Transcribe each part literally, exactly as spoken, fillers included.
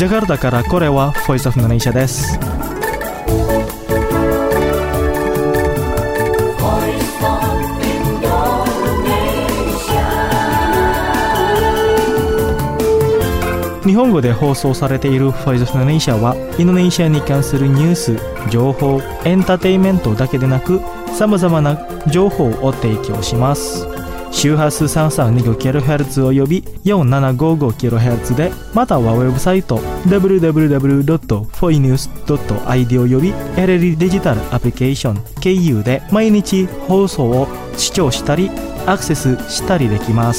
ジャカルタからこれは Voice of Indonesia です。日本語で放送されている Voice of Indonesia はインドネシアに関するニュース、情報、エンターテインメントだけでなくさまざまな情報を提供します。周波数 さんさんにごキロヘルツ および よんななごごキロヘルツ で、またはウェブサイト ダブリューダブリューダブリュードットフォイニュースドットアイディー および エルエル デジタルアプリケーション経由で毎日放送を視聴したりアクセスしたりできます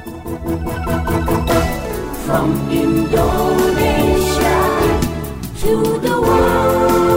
。From Indonesia to the world.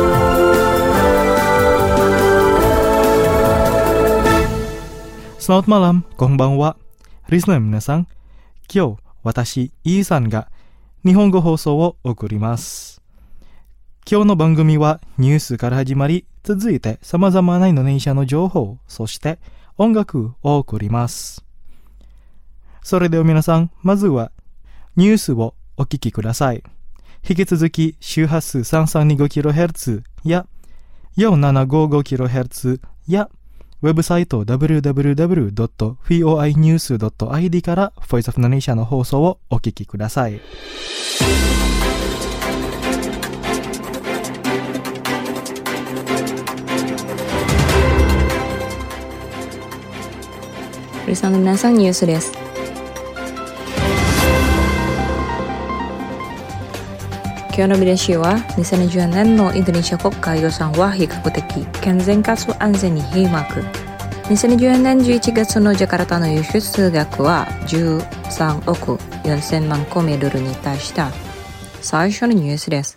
Selamat malam, konbanwa. Listener 皆さん、今日私イーさんが日本語放送を送ります。今日の番組はニュースから始まり、続いて様々なインドネシアの情報、そして音楽を送ります。それでは皆さん、まずはニュースをお聞きください。引き続き周波数 さんさんにごキロヘルツ や よんななごごキロヘルツ やウェブサイト ダブリューダブリューダブリュードットフォイニュースドットアイディー から Voice of Indonesia の放送をお聞きください。 リスナーの皆さん、ニュースです。今日の見出しはにせんじゅうねんのインドネシア国家予算は比較的健全かつ安全に閉幕。にせんじゅうねんじゅういちがつのジャカルタの輸出額はじゅうさんおくよんせんまんコメドルに達した。最初のニュースです。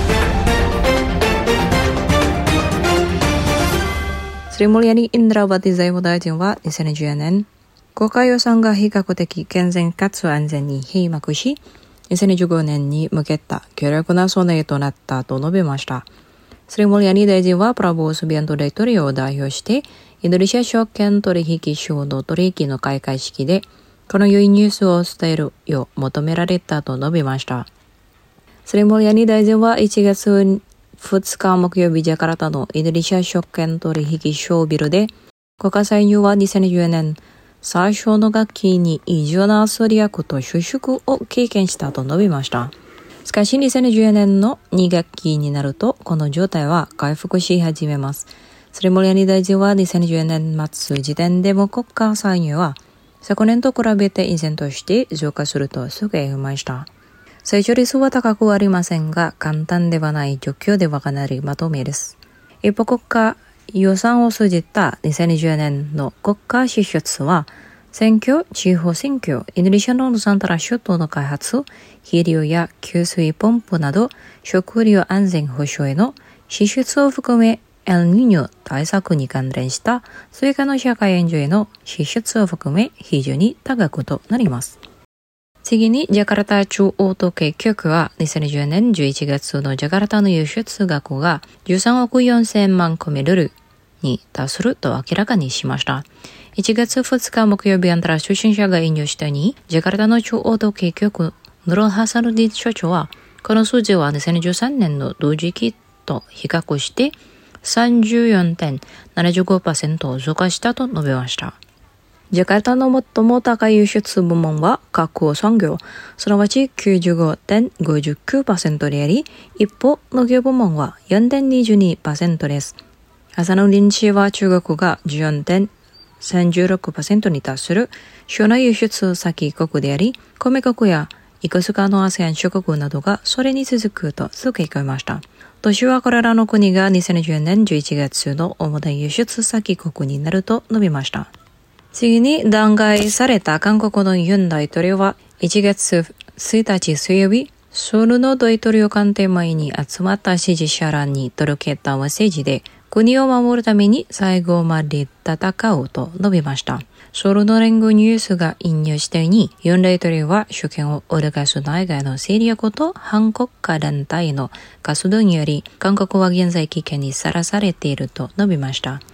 スリムリアニ・インドラバティ財務大臣はにせんじゅうねん国家予算が比較的健全かつ安全に閉幕し、にせんじゅうごねんに向けた強力な備えとなったと述べました。スリムリアニ大臣はプラボー・スビアント大統領を代表してインドネシア証券取引所の取引の開会式でこの良いニュースを伝えるよう求められたと述べました。スリムリアニ大臣はいちがつふつか木曜日ジャカルタのインドネシア証券取引所ビルで国家歳入はにせんじゅうねん最初の学期に異常な粗略と収縮を経験したと述べました。しかしにせんじゅうねんのに学期になるとこの状態は回復し始めます。スリムリアニ大臣はにせんじゅうねん末時点でも国家歳入は昨年と比べて依然として増加するとすぐ言いました。成長率は高くはありませんが簡単ではない状況ではかなりまとめです。一方国家予算を通じたにせんにじゅうねんの国家支出は選挙、地方選挙、インドネシアのヌサンタラ諸島の開発、肥料や給水ポンプなど食料安全保障への支出を含めエルニーニョ対策に関連した追加の社会援助への支出を含め非常に高くとなります。次にジャカルタ中央統計局はにせんじゅうねんじゅういちがつのジャカルタの輸出額がじゅうさんおくよんせんまんコメドルに達すると明らかにしました。いちがつふつか木曜日、アンタラ出身者が引用したように、ジャカルタの中央統計局ヌルハサルディ所長は、この数字はにせんじゅうさんねんの同時期と比較して さんじゅうよんてんななじゅうごパーセント 増加したと述べました。ジャカルタの最も高い輸出部門は加工産業、すなわち きゅうじゅうごてんごきゅうパーセント であり、一方農業部門は よんてんにじゅうにパーセント です。朝の臨地は中国が じゅうよんてんさんじゅうろくパーセント に達する主な輸出先国であり、米国やいくつかのアセアン諸国などがそれに続くと付け加えました。年はこれらの国がにせんじゅうねんじゅういちがつの主な輸出先国になると述べました。次に弾劾された韓国のユン大統領はいちがつついたち水曜日、ソウルの大統領官邸前に集まった支持者らに届けたメッセージで、国を守るために最後まで戦おうと述べました。ソウルの連合ニュースが引用したように、ユン大統領は主権を脅かす内外の勢力と反国家団体の活動により、韓国は現在危険にさらされていると述べました。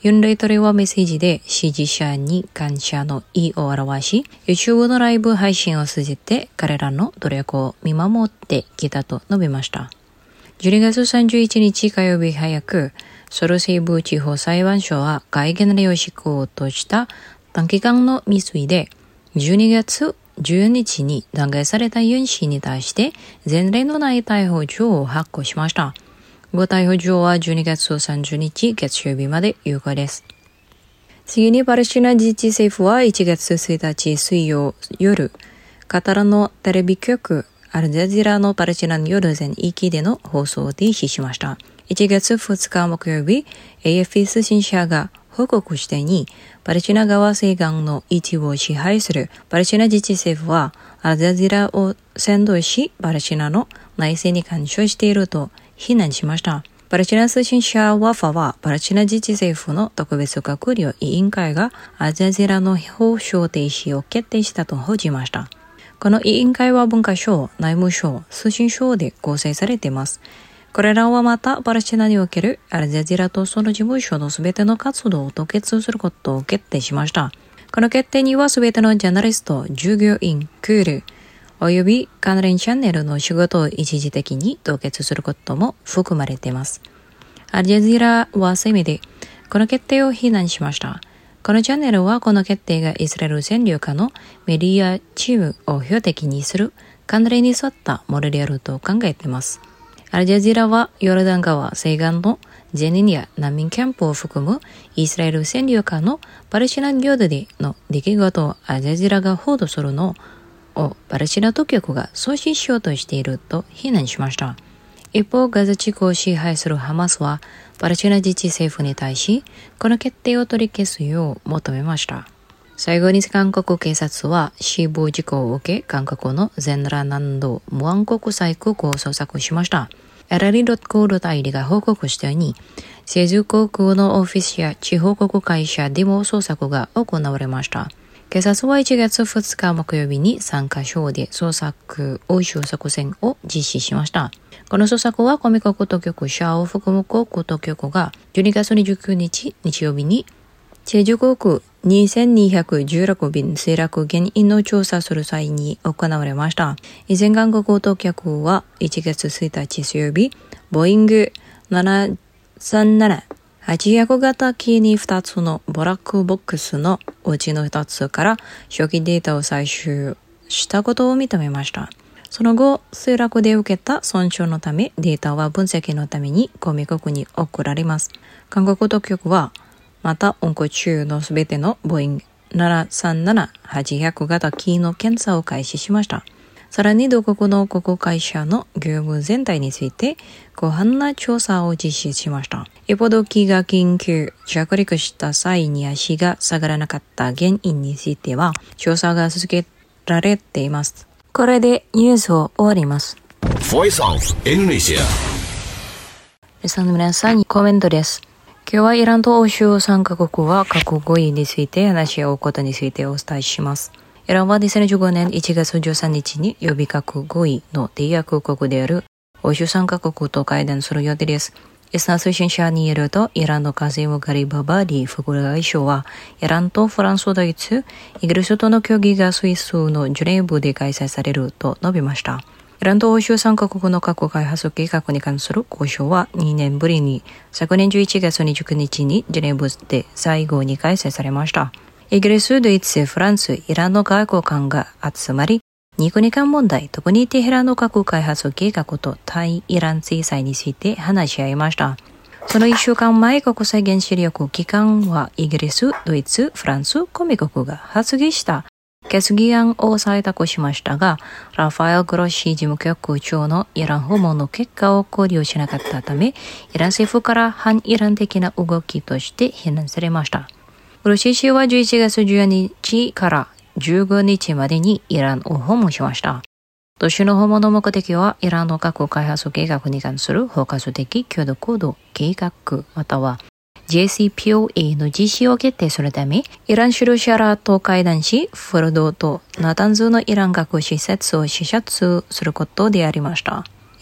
ユン大統領はメッセージで支持者に感謝の意を表し、YouTube のライブ配信を通じて彼らの努力を見守ってきたと述べました。じゅうにがつさんじゅういちにち火曜日早く、ソウル西部地方裁判所は戒厳令を施行とした短期間の未遂で、じゅうにがつじゅうにちに弾劾されたユン氏に対して前例のない逮捕状を発行しました。ご逮捕状はじゅうにがつさんじゅうにち月曜日まで有効です。次にパレスチナ自治政府はいちがつついたち水曜夜、カタールのテレビ局アルジャジラのパレスチナによる全域での放送を停止しました。いちがつふつか木曜日、エーエフピー 通信社が報告したように、パレスチナ側西岸の一部を支配するパレスチナ自治政府は、アルジャジラを扇動し、パレスチナの内政に干渉していると非難しました。パレスチナ通信社ワファは、パレスチナ自治政府の特別閣僚委員会がアルジャジラの放送停止を決定したと報じました。この委員会は文化省、内務省、通信省で構成されています。これらはまたパレスチナにおけるアルジャジラとその事務所のすべての活動を凍結することを決定しました。この決定にはすべてのジャーナリスト、従業員、クール、および関連チャンネルの仕事を一時的に凍結することも含まれています。アルジャジラは声明でこの決定を非難しました。このチャンネルはこの決定がイスラエル占領下のメディアチームを標的にする慣例に沿ったモデルであると考えています。アルジャジラはヨルダン川西岸のジェニンや難民キャンプを含むイスラエル占領下のパレスチナ領土での出来事をアルジャジラが報道するのをパレスチナ当局が阻止しようとしていると非難しました。一方、ガザ地区を支配するハマスはパレスチナ自治政府に対しこの決定を取り消すよう求めました。最後に韓国警察は死亡事故を受け韓国の全羅南道ムアン国際空港を捜索しました。エラリ・ロッコール代理が報告したように、セズ航空のオフィスや地方国会社でも捜索が行われました。警察はいちがつふつか木曜日にさんかしょで捜索押収作戦を実施しました。この捜索はコミ国当局者を含む航空当局がじゅうにがつにじゅうくにち日曜日にチェジュ航空にせんにひゃくじゅうろくべん墜落原因の調査する際に行われました。以前韓国当局はいちがつついたち水曜日、ボーイングななさんななはちひゃく型機にふたつのブラックボックスのうちのひとつから初期データを採集したことを認めました。その後、墜落で受けた損傷のためデータは分析のために公民国に送られます。韓国当局はまた運航中のすべてのボーイングななさんななはちひゃく型機の検査を開始しました。さらに同国の航空会社の業務全体について広範な調査を実施しました。一方、同機が緊急着陸した際に足が下がらなかった原因については調査が続けられています。これでニュースを終わります。 Voice of Indonesia。 リスナーの皆さんにコメントです。今日はイランと欧州さんカ国は核合意について話し合うことについてお伝えします。イランはにせんじゅうごねんいちがつじゅうさんにちに予備核合意の締約国である欧州さんカ国と会談する予定です。イスナー通信社によると、イランのカゼム・ガリババリ副外相は、イランとフランス、ドイツ、イギリスとの協議がスイスのジュネーブで開催されると述べました。イランと欧州さんカ国の核開発計画に関する交渉はにねんぶりに昨年じゅういちがつにじゅうくにちにジュネーブで最後に開催されました。イギリス、ドイツ、フランス、イランの外交官が集まり、に国間問題、特にテヘランの核開発計画と対イラン制裁について話し合いました。そのいっしゅうかんまえ、国際原子力機関はイギリス、ドイツ、フランス、加盟国が発議した決議案を採択しましたが、ラファエル・グロッシ事務局長のイラン訪問の結果を考慮しなかったため、イラン政府から反イラン的な動きとして非難されました。グロッシ氏はじゅういちがつじゅうにちからじゅうごにちまでにイランを訪問しました。同種の訪問の目的は、イランの核開発計画に関する包括的共同行動計画または ジェーシーピーオーエー の実施を決定するため、イラン指導者らと会談し、フォルドとナタンズのイラン核施設を視察することでありました。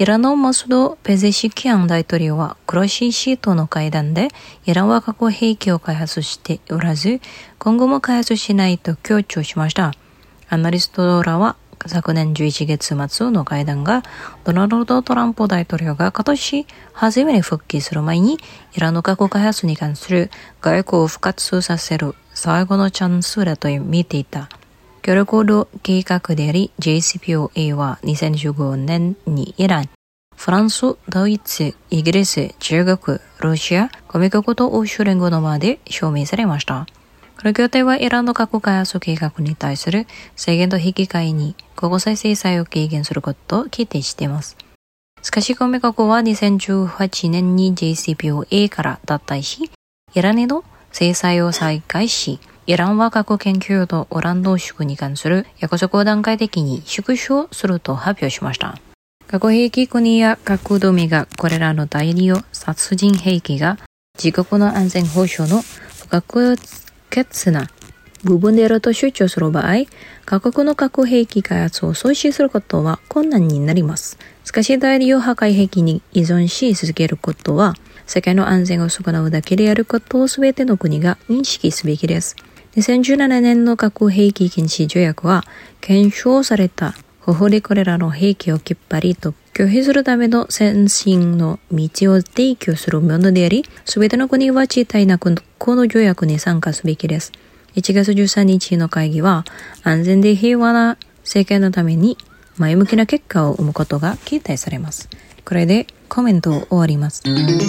イランのマスド・ペゼシキアン大統領は黒シシートの会談でイランは核兵器を開発しておらず今後も開発しないと強調しました。アナリストらは昨年じゅういちがつ末の会談がドナルド・トランプ大統領が今年初めに復帰する前にイランの核開発に関する外交を復活させる最後のチャンスだと見ていた。協力計画であり ジェイシーピーオーエー はにせんじゅうごねんにイラン、フランス、ドイツ、イギリス、中国、ロシア、ごめかこと欧州連合の間で承認されました。この協定はイランの核開発計画に対する制限と引き換えに国際制裁を軽減することを規定しています。しかし、ごめかこはにせんじゅうはちねんに ジェイシーピーオーエー から脱退し、イランへの制裁を再開し、イランは核研究とウラン濃縮に関する約束を段階的に縮小すると発表しました。核兵器国や核同盟がこれらの大量殺人兵器が自国の安全保障の不可欠な部分であると主張する場合、各国の核兵器開発を阻止することは困難になります。しかし大量破壊兵器に依存し続けることは世界の安全を損なうだけであることを全ての国が認識すべきです。にせんじゅうななねんの核兵器禁止条約は検証された方法でこれらの兵器をきっぱりと拒否するための先進の道を提供するものであり、すべての国は遅滞なくこの条約に参加すべきです。いちがつじゅうさんにちの会議は安全で平和な世界のために前向きな結果を生むことが期待されます。これでコメントを終わります。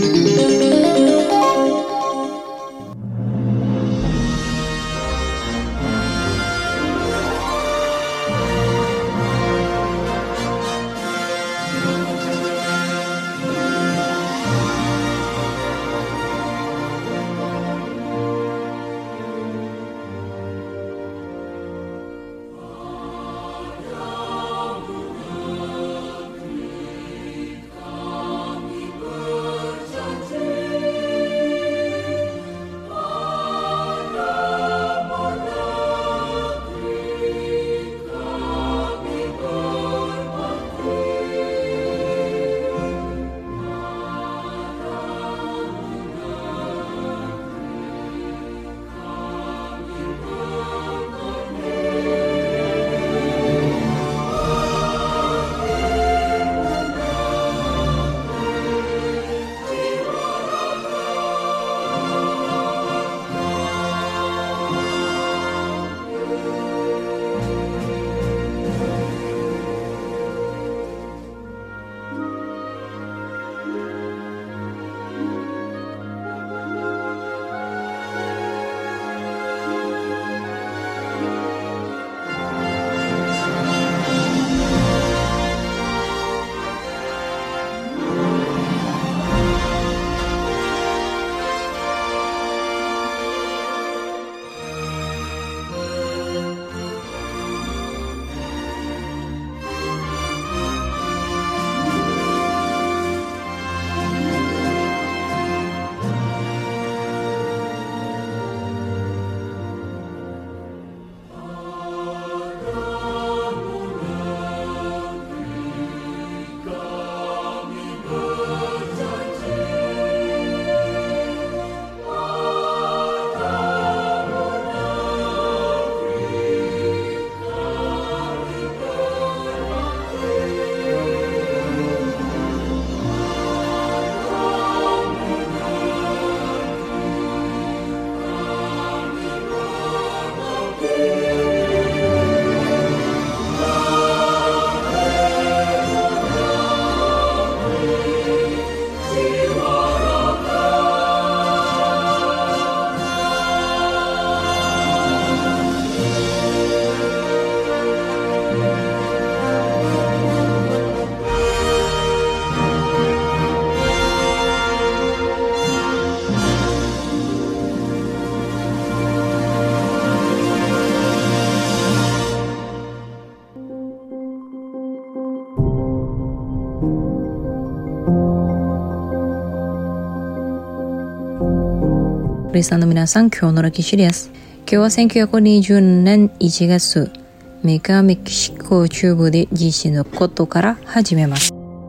リスナーの皆さん、今日の歴史です。今日はせんきゅうひゃくにじゅうねんいちがつ、メカメキシコ中部で地震のことから始めます。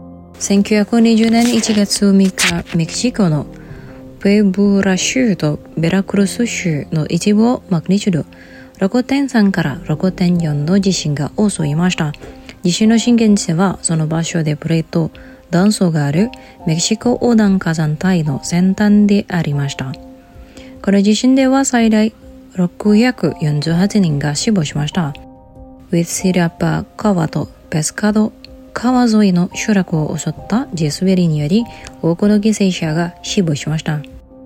せんきゅうひゃくにじゅうねんいちがつみっか、メキシコのプエブラ州とベラクルス州の一部をマグニチュード ろくてんさん から ろくてんよん の地震が襲いました。地震の震源地はその場所でプレート断層があるメキシコ横断火山帯の先端でありました。この地震では最大ろくひゃくよんじゅうはちにんが死亡しました。ウィツィラパ川とペスカド川沿いの集落を襲った地滑りにより多くの犠牲者が死亡しました。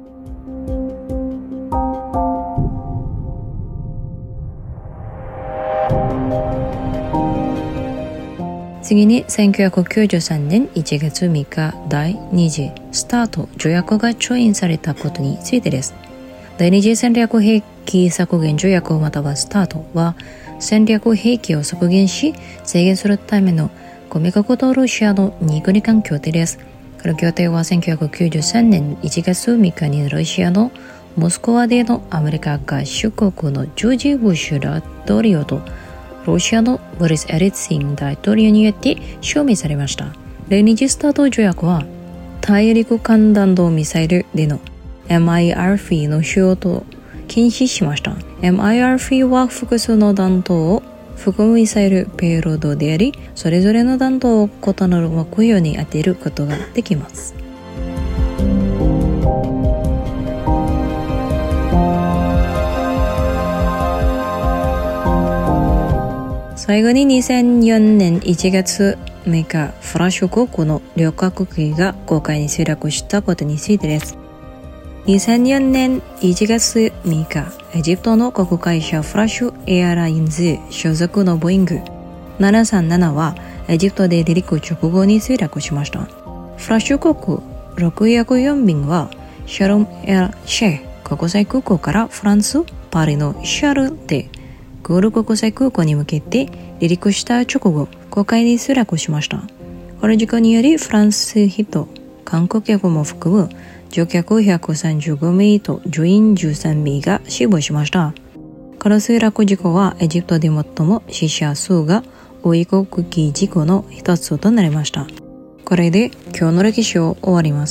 次にせんきゅうひゃくきゅうじゅうさんねんいちがつみっか第二次スタート条約が調印されたことについてです。第二次戦略兵器削減条約またはスタートは戦略兵器を削減し制限するための米国とロシアのに国間協定です。この協定はせんきゅうひゃくきゅうじゅうさんねんいちがつみっかにロシアのモスクワでのアメリカ合衆国のジョージ・ブッシュ大統領とロシアのボリス・エリツィン大統領によって署名されました。第二次スタート条約は大陸間弾道ミサイルでの エムアイアールエフイー の使用と禁止しました。エムアイアールエフイー は複数の弾頭を含むミサイルペイロードであり、それぞれの弾頭を異なる目標に当てることができます。最後ににせんよねんいちがつみっか、フランス国の旅客機が公海に墜落したことについてです。にせんよねんいちがつみっか、エジプトの航空会社フラッシュエアラインズ所属のボーイングななさんななはエジプトで離陸直後に墜落しました。フラッシュ国ろくひゃくよん便はシャルムエルシェ国際空港からフランス・パリのシャルでゴール国際空港に向けて離陸した直後、公海に墜落しました。この事故によりフランス人、観光客も含む乗客ひゃくさんじゅうごめいと乗員じゅうさんめいが死亡しました。この墜落事故はエジプトで最も死者数が多い航空機事故の一つとなりました。これで今日の歴史を終わります。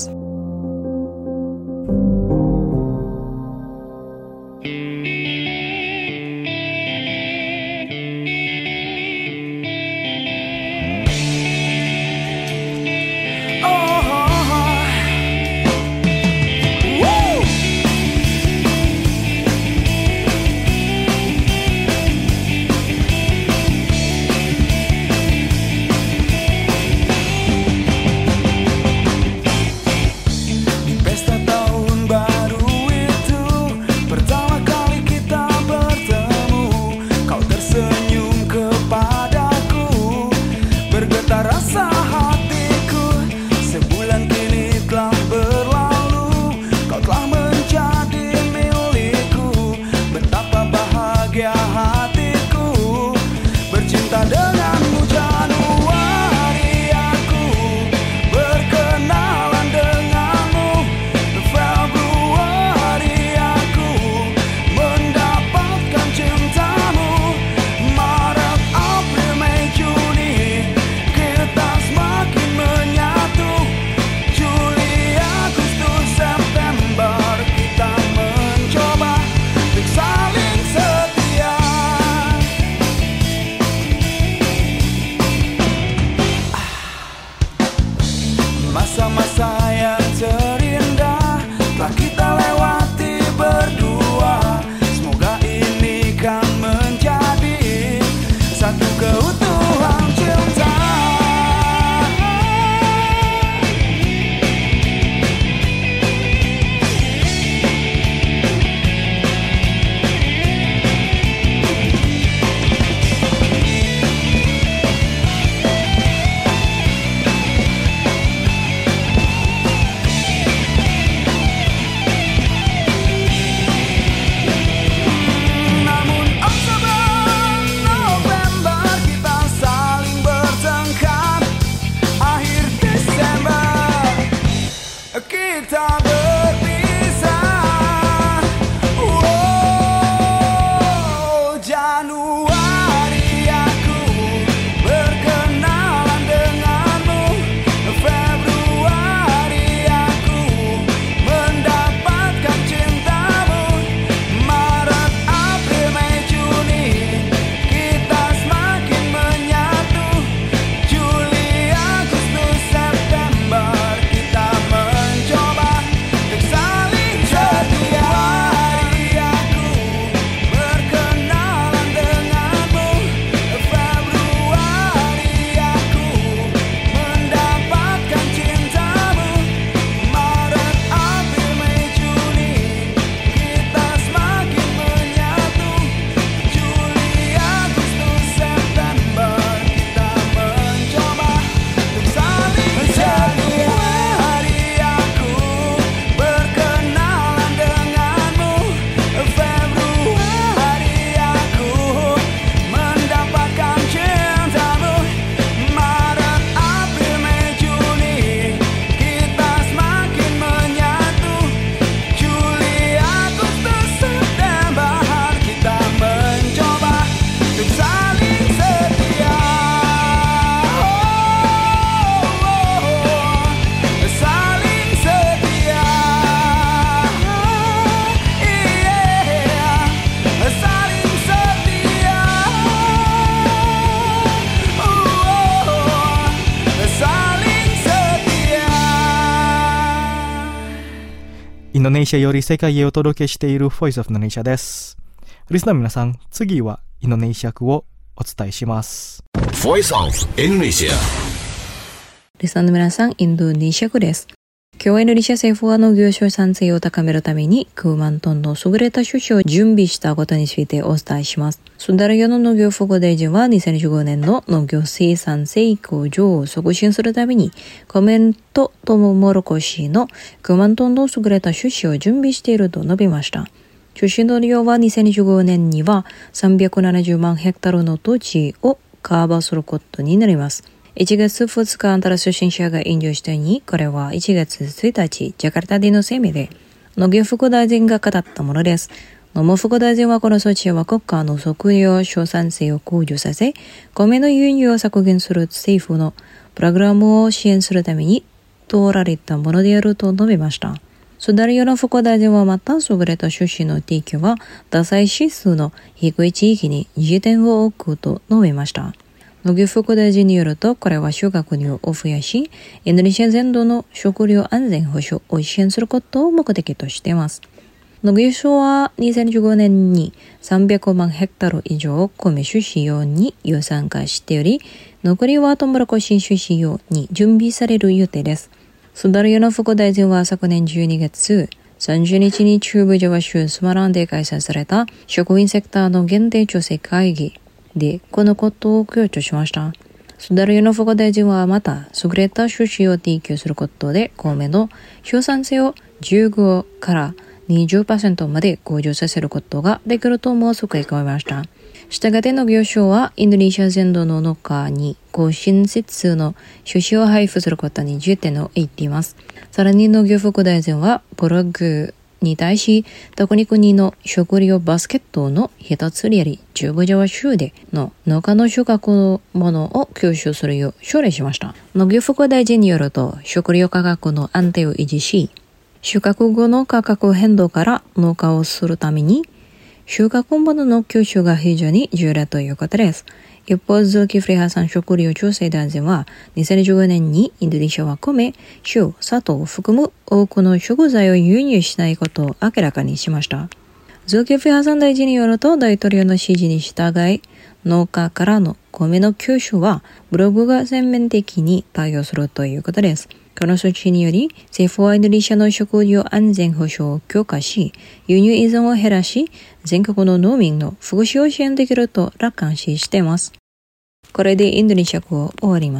ドネシアより世界へお届けしている Voice of Indonesia です。リスナーの皆さん、次はインドネシア語をお伝えします。 Voice of Indonesia。 リスナーの皆さん、インドネシア語です。今日はインドネシア政府は農業生産性を高めるためにきゅうまんトンの優れた種子を準備したことについてお伝えします。スダルヨの農業副大臣はにせんじゅうごねんの農業生産性向上を促進するために米とトウモロコシのきゅうまんトンの優れた種子を準備していると述べました。種子の量はにせんじゅうごねんにはさんびゃくななじゅうまんヘクタールの土地をカバーすることになります。いちがつふつか、アンタラ通信社が引用したように、これはいちがつついたち、ジャカルタでの声明で、農業副大臣が語ったものです。農務副大臣はこの措置は国家の食料生産性を向上させ、米の輸入を削減する政府のプログラムを支援するために通られたものであると述べました。スダルヨの副大臣はまた、優れた種子の提供は、ダサい指数の低い地域に重点を置くと述べました。農業副大臣によると、これは収穫量を増やし、インドネシア全土の食料安全保障を支援することを目的としています。農業省はにせんじゅうごねんにさんびゃくまんヘクタール以上米種子用に予算化しており、残りはトウモロコシ種子用に準備される予定です。スダルヨの副大臣は昨年じゅうにがつさんじゅうにちに中部ジャワ州スマランで開催された食品セクターの限定調整会議でこのことを強調しました。スダルヨの副大臣はまた優れた種子を提供することで米の生産性をじゅうごからにじゅっパーセント まで向上させることができるとも即込みました。したがって農業省はインドネシア全土の農家に高品質の種子を配布することに重点を置いています。さらに農業副大臣はブログに対し、特に国の食料バスケットの一つであり、中部ジャワ州での農家の収穫のものを吸収するよう奨励しました。農業副大臣によると、食料価格の安定を維持し、収穫後の価格変動から農家をするために、収穫物の吸収が非常に重要だということです。一方、臓器フリー破産食料調整大臣は、にせんじゅうごねんにインドネシアは米、塩、砂糖を含む多くの食材を輸入しないことを明らかにしました。臓器フリー破産大臣によると、大統領の指示に従い、農家からの米の吸収は、ブログが全面的に対応するということです。この措置により、政府はインドネシアの食料安全保障を強化し、輸入依存を減らし、全国の農民の福祉を支援できると楽観視しています。これでインドネシア語を終わります。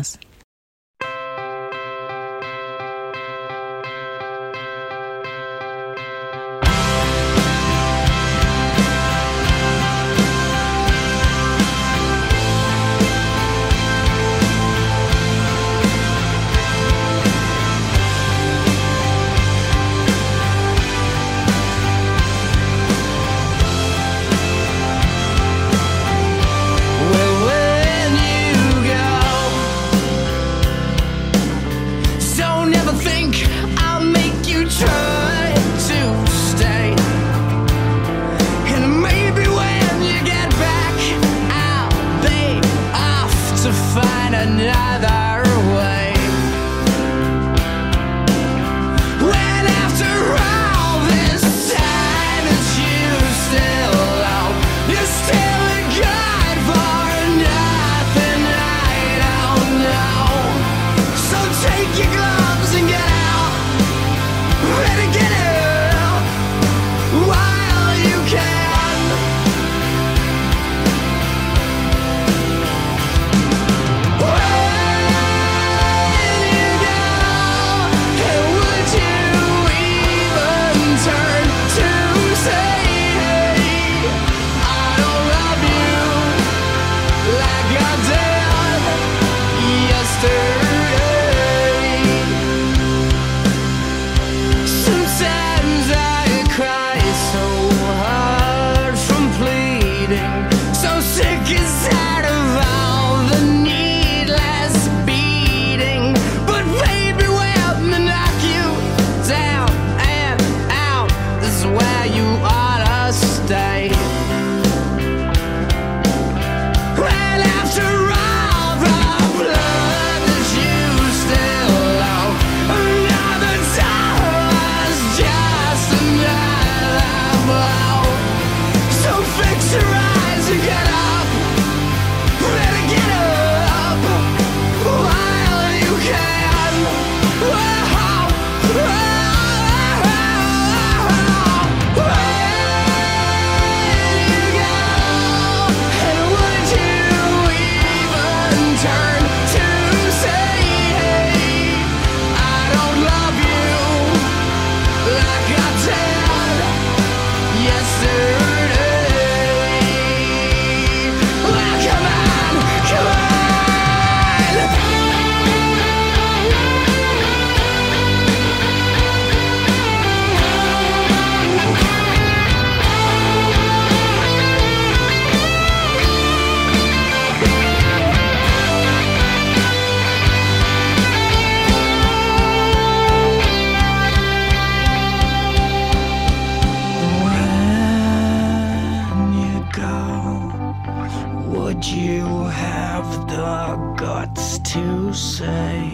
you have the guts to say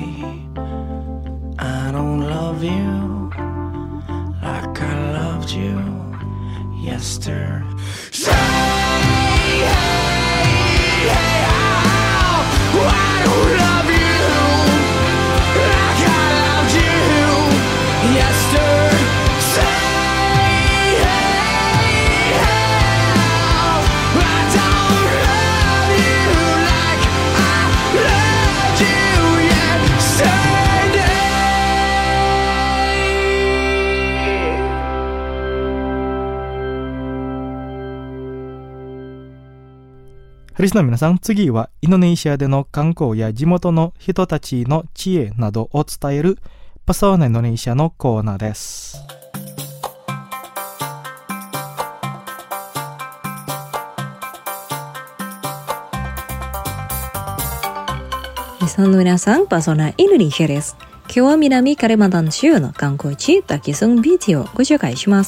I don't love you like I loved you yesterday. Say, hey, hey, oh, I don't love you like I loved you yesterday. Say, hey, oh, I don't love you like I loved you yesterday. リスナーの皆さん、次はインドネシアでの観光や地元の人たちの知恵などを伝えるパサワナインドネシアのコーナーです。 リスナーの皆さん、パサワナインドネシアです。今日は南カリマンタン州の観光地タキスンビーチをご紹介します。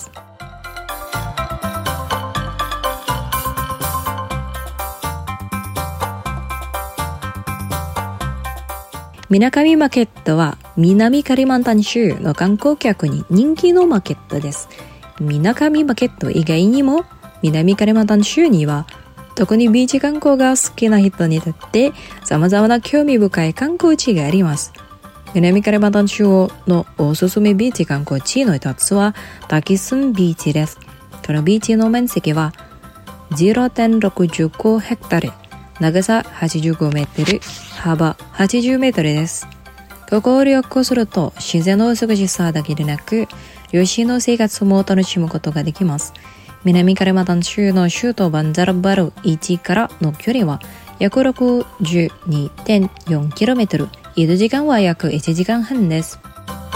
みなかみマーケットは南カリマンタン州の観光客に人気のマーケットです。みなかみマーケット以外にも南カリマンタン州には特にビーチ観光が好きな人にとって様々な興味深い観光地があります。南カリマンタン州のおすすめビーチ観光地の一つはタキスンビーチです。このビーチの面積は ゼロてんろくご ヘクタール、長さはちじゅうごメートル、幅はちじゅうメートルです。ここを旅行すると自然の美しさだけでなく、漁師の生活も楽しむことができます。南カリマンタン州の首都バンザラバルいちからの距離は約 ろくじゅうにてんよんキロメートル、移動時間は約いちじかんはんです。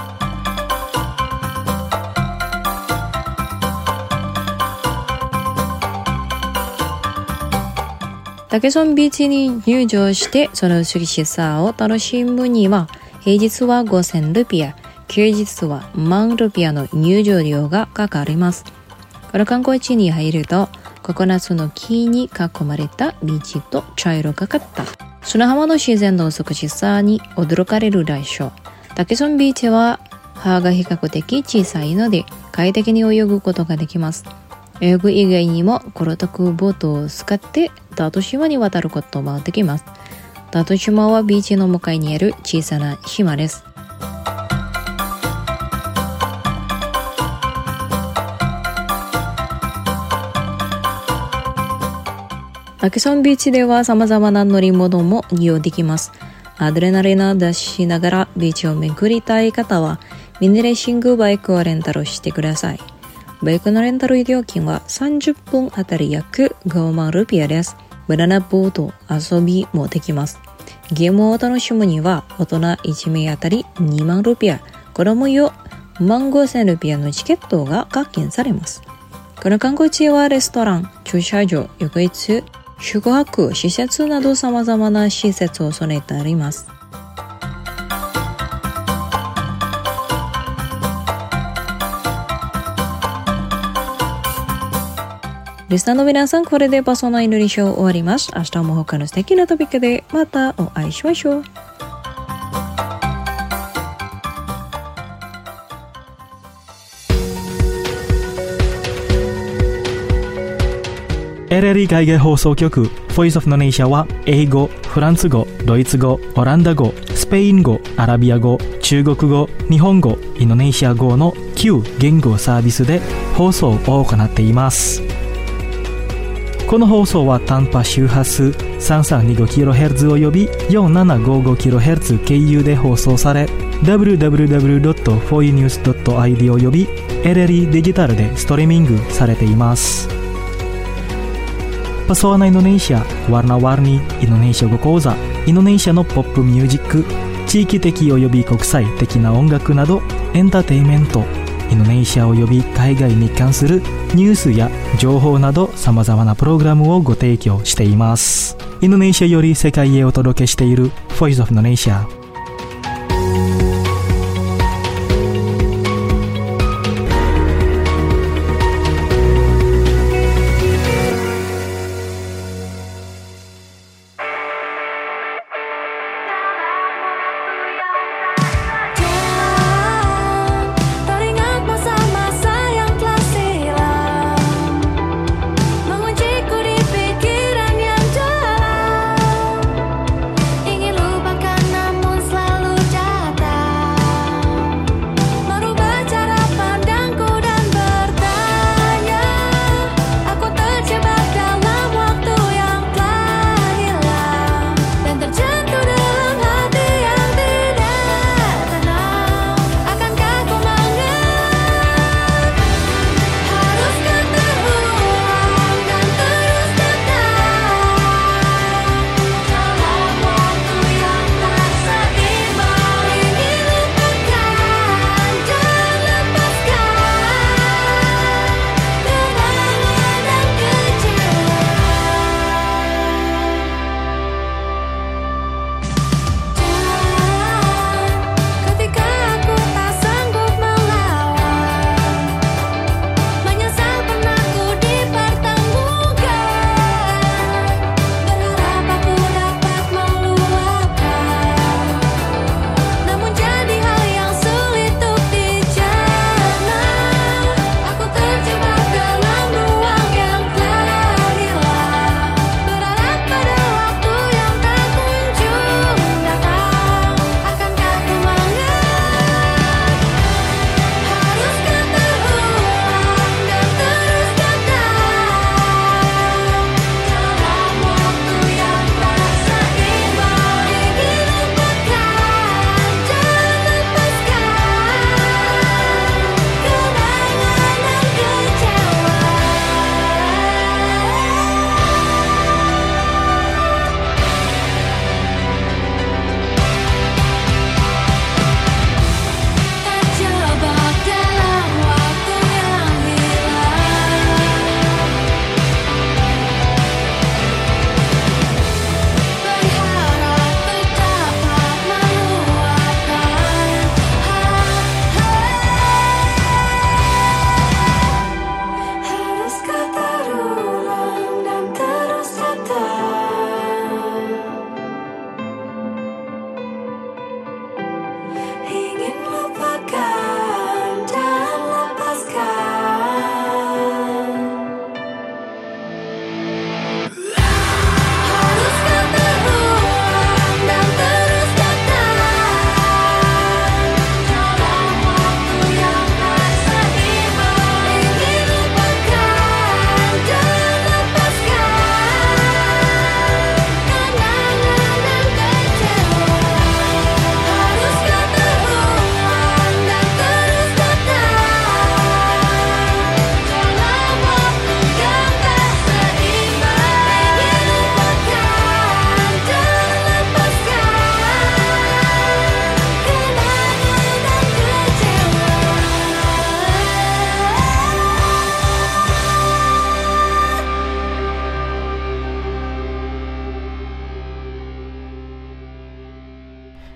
タケソンビーチに入場してその美しさを楽しむには平日はごせんルピア、休日は万ルピアの入場料がかかります。この観光地に入るとココナッツの木に囲まれたビーチと茶色がかった砂浜の自然の美しさに驚かれるでしょう。タケソンビーチは葉が比較的小さいので快適に泳ぐことができます。泳ぐ以外にもコロタクボートを使ってダート島に渡ることもできます。ダート島はビーチの向かいにある小さな島です。タケソンビーチでは様々な乗り物も利用できます。アドレナリンを出しながらビーチを巡りたい方はミニレーシングバイクをレンタルしてください。バイクのレンタル料金はさんじゅっぷんあたり約ごまんルピアです。無駄なボート遊びもできます。ゲームを楽しむには大人いちめいあたりにまんルピア、子供用いちまんごせんルピアのチケットが発券されます。この観光地はレストラン、駐車場、浴室、宿泊施設など様々な施設を備えてあります。リスナーの皆さん、これでパソナインドリショー終わります。明日も他の素敵なトピックでまたお会いしましょう。 エルエルイ 海外放送局 Voice of Indonesia は英語、フランス語、ドイツ語、オランダ語、スペイン語、アラビア語、中国語、日本語、インドネシア語のきゅう言語サービスで放送を行っています。この放送は短波周波数 さんさんにごキロヘルツ および よんななごごキロヘルツ 経由で放送され ダブリューダブリューダブリュードットフォーユーニュースドットアイディー および エルエルイ デジタルでストリーミングされています。Pesona Indonesia, warna-warni Indonesia語講座、インドネシアのポップミュージック、地域的および国際的な音楽などエンターテインメント、インドネシアおよび海外に関するニュースや情報など様々なプログラムをご提供しています。インドネシアより世界へお届けしている Voice of Indonesia。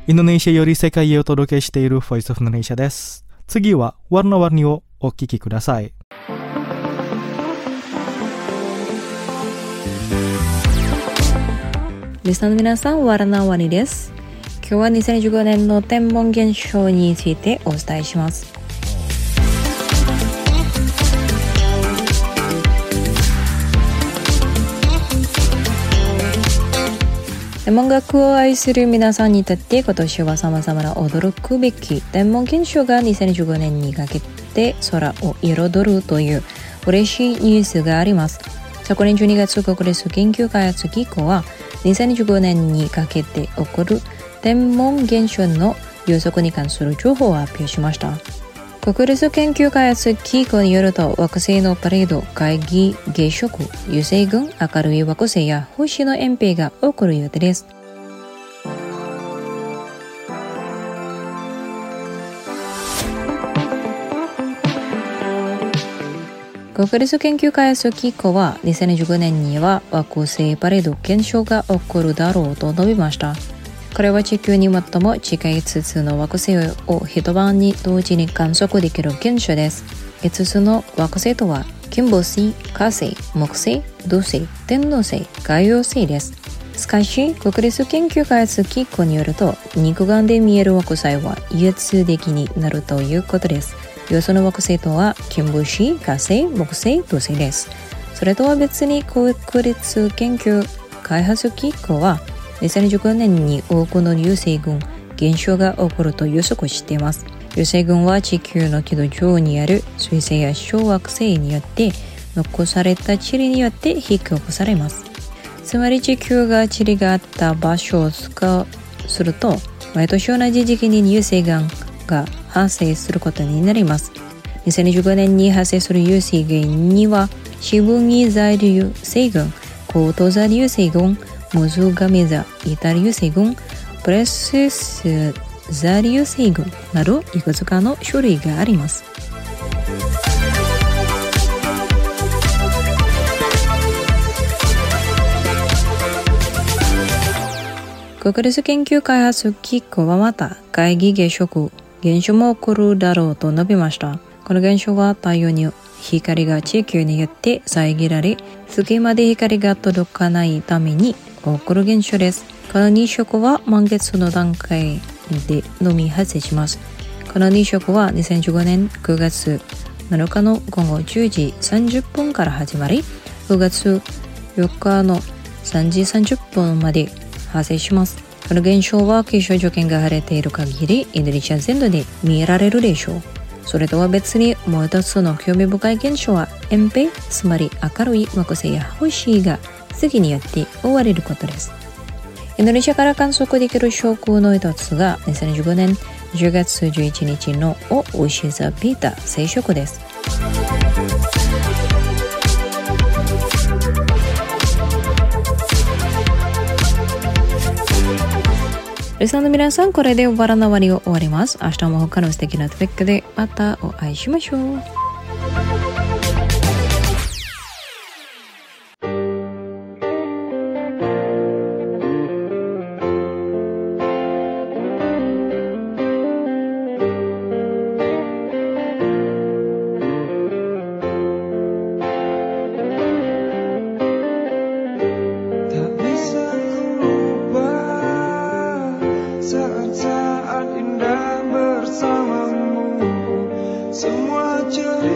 インドネシアより世界へお届けしている Voice of Indonesia です。次はwarna-warniをお聞きください。 リスナーの皆さん、warna-warniです。今日はにせんじゅうごねんの天文現象についてお伝えします。天文学を愛する皆さんにとって今年は様々な驚くべき天文現象がにせんじゅうごねんにかけて空を彩るという嬉しいニュースがあります。昨年じゅうにがつ国立研究開発機構はにせんじゅうごねんにかけて起こる天文現象の予測に関する情報を発表しました。国立研究開発機構によると、惑星のパレード、皆既月食、流星群、明るい惑星や星の遠征が起こる予定です。国立研究開発機構はにせんじゅうごねんには惑星パレード現象が起こるだろうと述べました。これは地球に最も近いいつつの惑星を一晩に同時に観測できる現象です。いつつの惑星とは金星、火星、木星、土星、天王星、海王星です。しかし国立研究開発機構によると、肉眼で見える惑星は優越的になるということです。よその惑星とは金星、火星、木星、土星です。それとは別に国立研究開発機構はにせんじゅうごねんに多くの流星群現象が起こると予測しています。流星群は地球の軌道上にある水星や小惑星によって残された塵によって引き起こされます。つまり地球が塵があった場所を使うすると、毎年同じ時期に流星群が発生することになります。にせんじゅうごねんに発生する流星群にはシブギ座流星群、コート座流星群、モズガメ座イタ流星群、プレセス座流星群などいくつかの種類があります。国立研究開発機構はまた皆既月食現象も起こるだろうと述べました。この現象は太陽に光が地球によって遮られ、月まで光が届かないために起こる現象です。この日食は満月の段階でのみ発生します。この日食はにせんじゅうごねんくがつなのかの午後じゅうじさんじゅっぷんから始まり、くがつよっかのさんじさんじゅっぷんまで発生します。この現象は気象条件が晴れている限りインドネシア全土で見られるでしょう。それとは別にもう一つの興味深い現象は遠征、つまり明るい惑星や星が月によって覆われることです。インドネシアから観測できる証拠の一つがにせんじゅうごねんじゅうがつじゅういちにちのおウシザビータ星食です。リスナーの皆さん、これでwarna-warniを終わります。明日も他の素敵なトピックでまたお会いしましょう。 Saat-saat indah bersamamu, semua cerita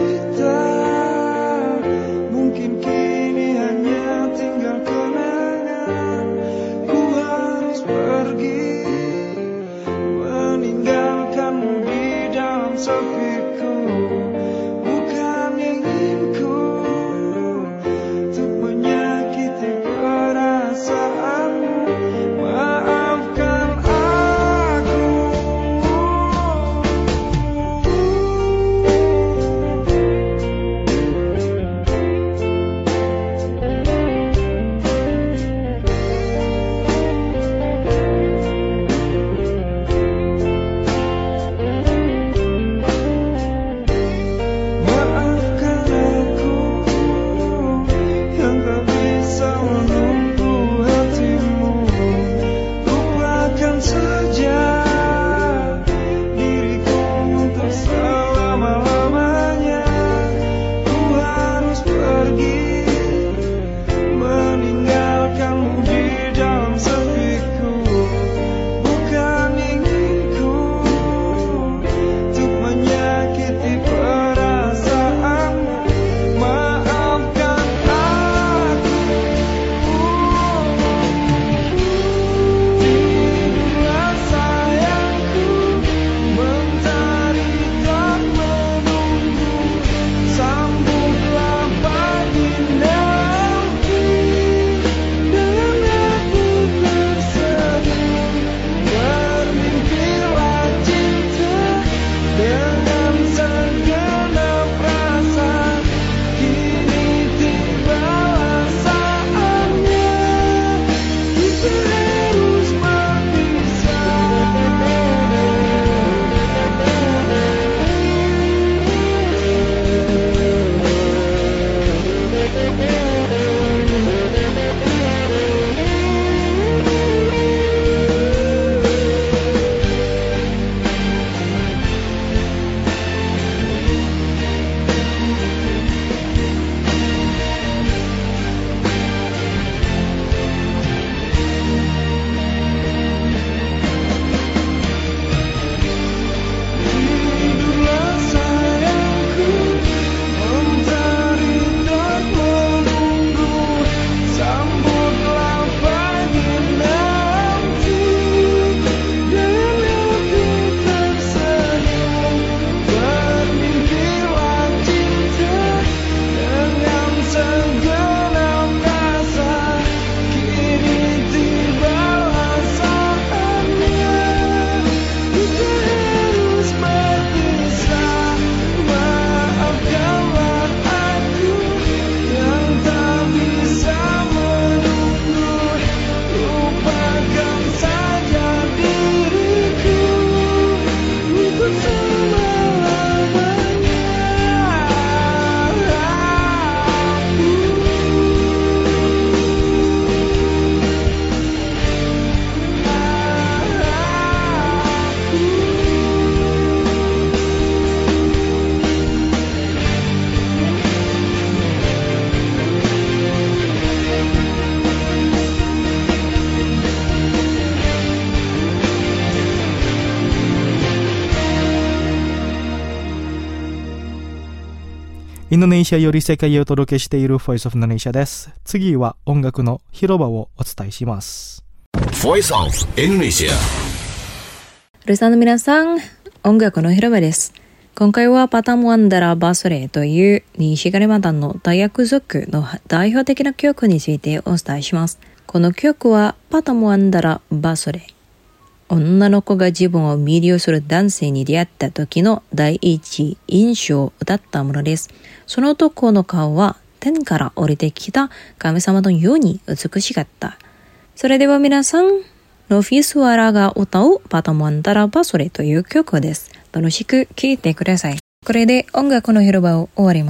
インドネシアより世界へお届けしている Voice of Indonesia です。次は音楽の広場をお伝えします。 Voice of Indonesia。 リスナーの皆さん、音楽の広場です。今回はパタムアンダラバソレという西ガリマダンの大役族の代表的な曲についてお伝えします。この曲はパタムアンダラバソレ。女の子が自分を魅了する男性に出会った時の第一印象を歌ったものです。その男の顔は天から降りてきた神様のように美しかった。それでは皆さん、ノフィスワラが歌うパタムアンダラバソレという曲です。楽しく聴いてください。これで音楽の広場を終わります。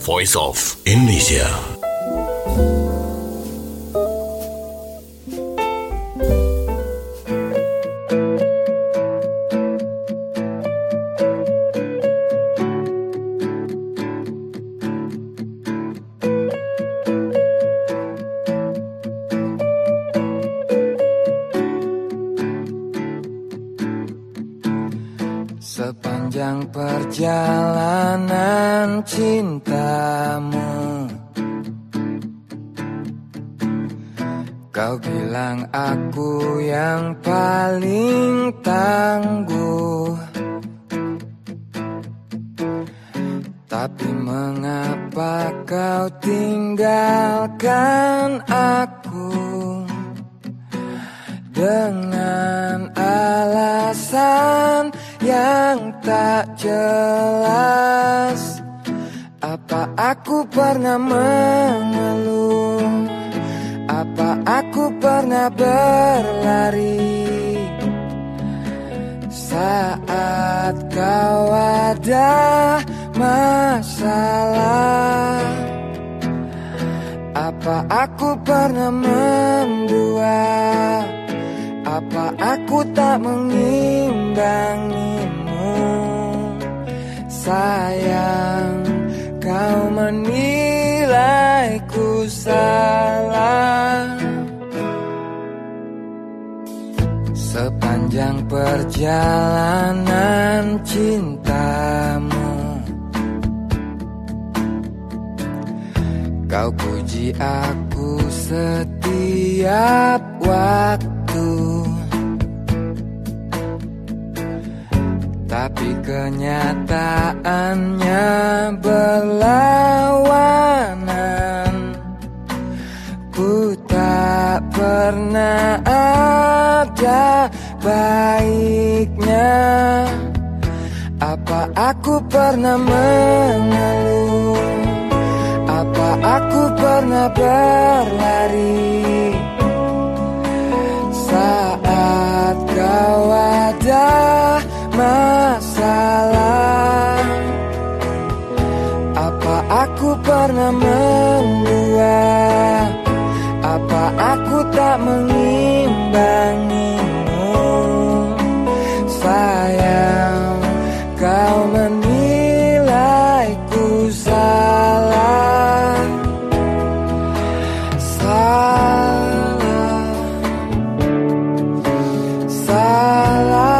Voice of Indonesia. Sepanjang perjalanan cintamu, kau bilang aku yang paling tangguh. Tapi mengapa kau tinggalkan aku dengan alasan yang tak jelas? Apa aku pernah mengeluh? Apa aku pernah berlari saat kau ada masalah? Apa aku pernah mendua? Apa aku tak mengimbangimu? Sayang, kau menilaiku salah. Sepanjang perjalanan cintamu, kau puji aku setiap waktu. Tapi kenyataannya berlawanan. Ku tak pernah ada baiknya. Apa aku pernah mengeluh? Apa aku pernah berlari saat kau ada masalah? Apa aku pernah mendua? Apa aku tak mengimbangimu? Sayang, kau menilaiku salah. Salah, salah.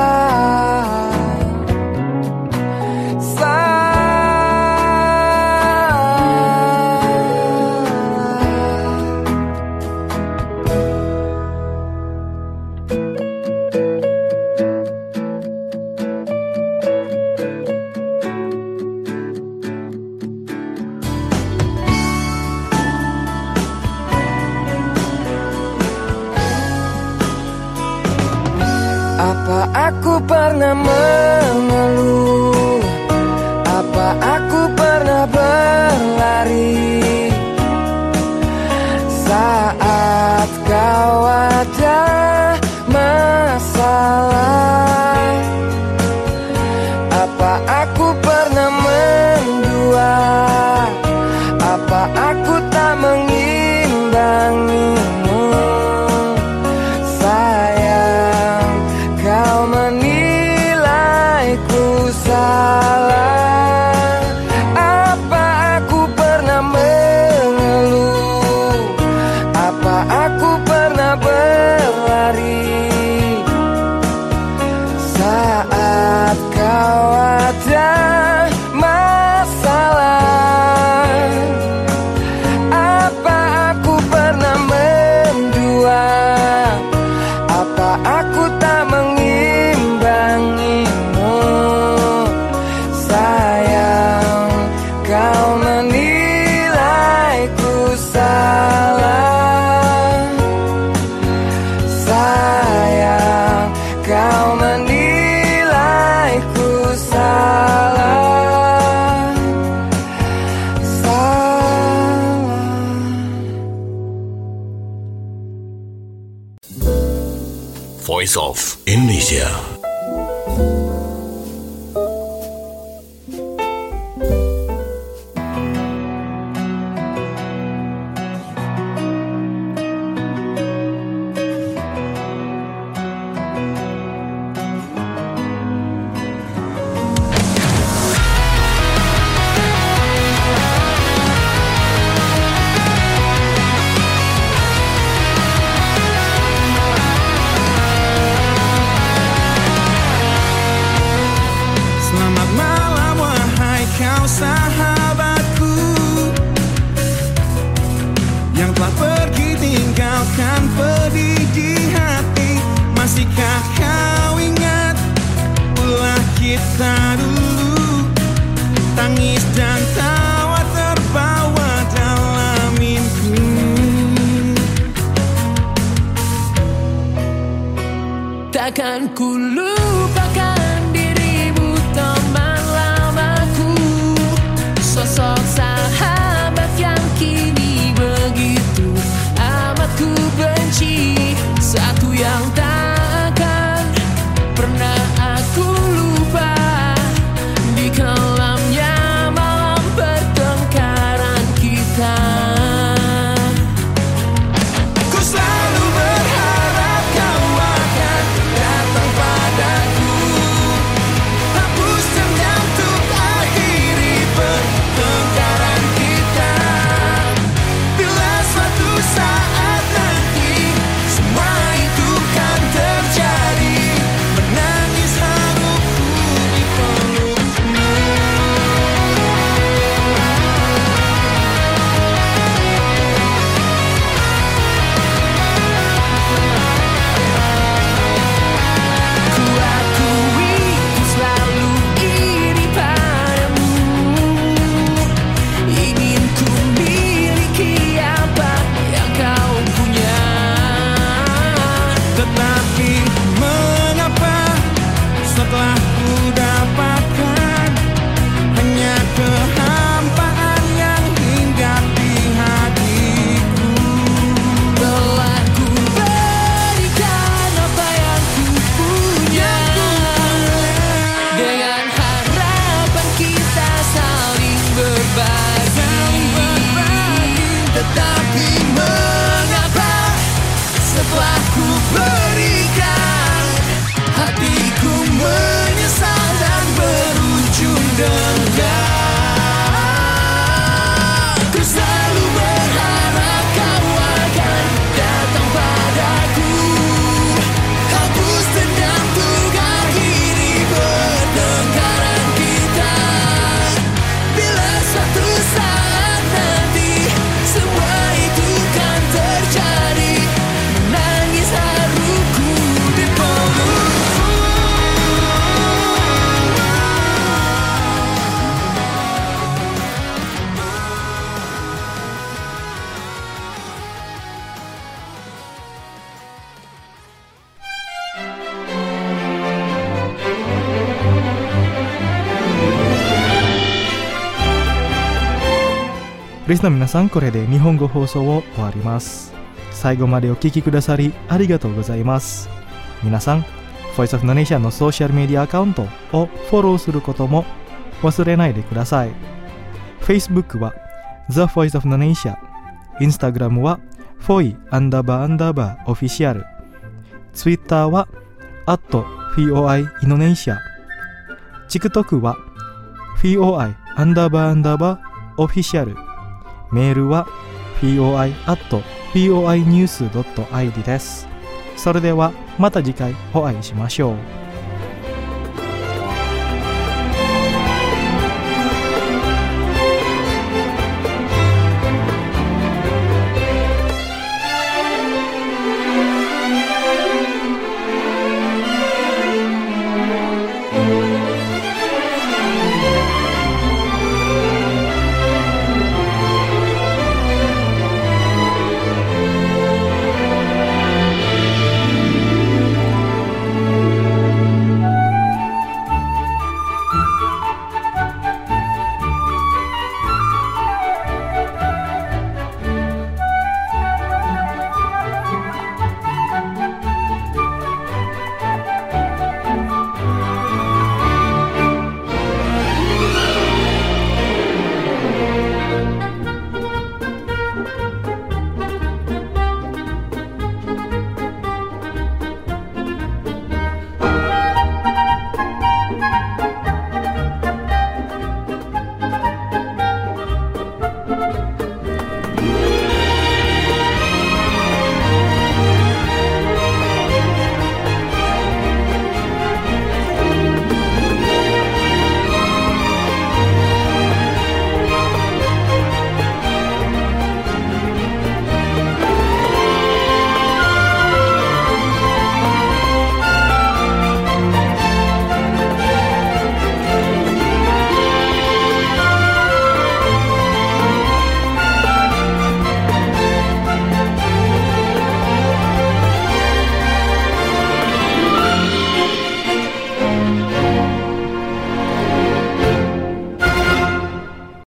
Apa aku pernah mengeluh? Apa aku pernah berlari saat kau ada masalah? Apa aku pernah mendua? Apa aku tak mengimbangimu? Sayang, kau menilaiku salah. Apa aku pernah mengeluh? Apa aku pernah berlari saat kau ada masalah? Apa aku pernah mendua? Apa aku tak mengimbangimu? Sayang, kau menilaiku salah. Sayang, kau menilaiku salah. Salah. Voice of Indonesia. sahabatku yang telah pergi tinggalkan pedih di hati. Masihkah kau ingat ulah kita dulu, tangis dan tawa terbawa dalam mimpi. Takkan ku lupakan dirimu, teman lamaku, sosok sahabat yang kini begitu amat ku benci. Satu yang tak akan pernah aku lupa, di kelamnya malam pertengkaran kita. Ku selalu berharap kau akan datang padaku, hapus dendam untuk akhiri pertengkaran kita. Bila suatu saat nanti semua itu kan terjadi, menangis harupku di pelukmu. Ku akui ku selalu iri padamu, ingin ku miliki apa yang kau punya. Tetapi mengapa setelah ku dapatkan hanya kehampaan yang hinggap di hatiku. Telah ku berikan apa yang ku punya, dengan harapan kita saling berbagi. Tetapi mengapa setelah ku berikan, hatiku menyesal dan berujung dendam. Ku selalu berharap kau akan datang padaku, hapus dendam untuk akhiri pertengkaran kita. Bila suatu saat nanti semua itu kan terjadi, menangis haruku di pelukmu. Risna minasan, これで日本語放送を終わります。最後までお聞きくださりありがとうございます。皆さん、Voice of Indonesia のソーシャルメディアアカウントをフォローすることも忘れないでください。Facebook は The Voice of Indonesia、 Instagram は foi アンダーバーアンダーバーオフィシャル、 Twitter は at foi Indonesia、 TikTok は foi アンダーバーアンダーバーオフィシャル、メールは foi at foi news dot id です。それではまた次回お会いしましょう。